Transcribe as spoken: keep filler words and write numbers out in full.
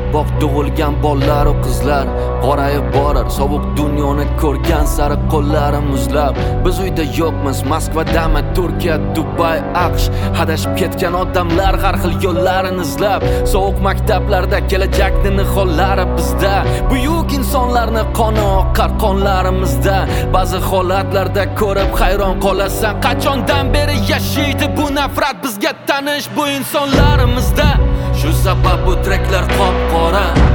oppoq tug'ilgan bolalar va qizlar qorayib borar, sovuq dunyoni ko'rgan sari qo'llari muzlab. Biz uyda yo'qmiz, Moskvadami, Turkiya, Dubay, AQSh. Adashib ketgan odamlar har xil yo'llarini izlab, sovuq maktablarda kelajakni nihollari bizda. Buyuk insonlarni qoni oqar qonlarimizda. Ba'zi holatlarda ko'rib hayron qolasan, qachondan beri yashaydi bu nafrat bizga tanish bu insonlarimizda. Shu sabab bu treklar qop-qora